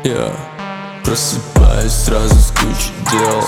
Я просыпаюсь сразу с кучей дел.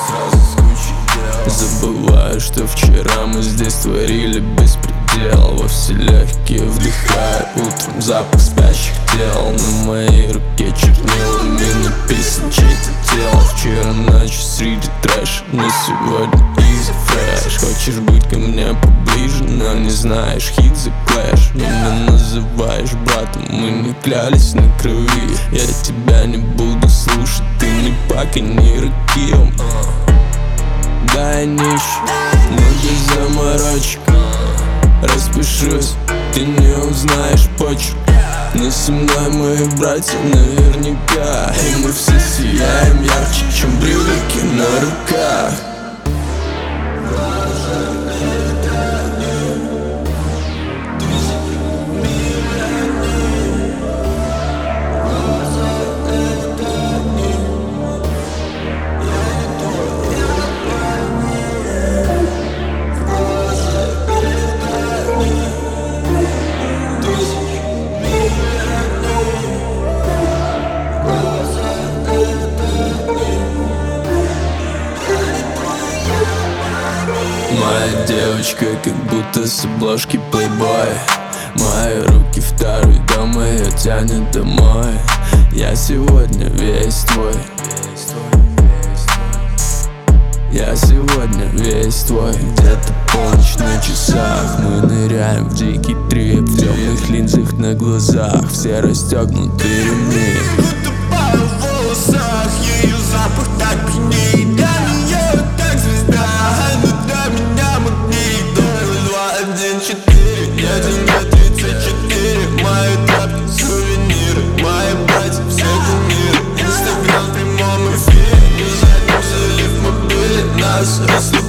Забываю, что вчера мы здесь творили беспредел. Во все легкие вдыхаю утром запах спящих тел. На моей руке чернилами написан чей-то тело. Вчера ночью среди трэша, но сегодня easy fresh. Хочешь быть ко мне поближе, но не знаешь hit the clash. Меня называешь братом, мы не клялись на крови. Я тебя не буду слушать, ты не пака, не ракием. Да, я нищий, но без заморочек. Распишусь, ты не узнаешь почерк. Но со мной мои братья наверняка. И мы все сияем ярче, чем брюлики на руках. Моя девочка как будто с обложки Playboy. Мои руки второй дом, ее тянет домой. Я сегодня весь твой. Я сегодня весь твой. Где-то полночь на часах. Мы ныряем в дикий трип. В темных линзах на глазах. Все расстегнуты ремни. Утопаю в волосах. Ее запах так пьянит. Для нее как звезда, но для меня магнит. 2, 1, 4. Я тебе 34. Мои тапки, сувениры. Мои братья, все кумиры. Инстаграм в прямом эфире. И задним залив мы были. Нас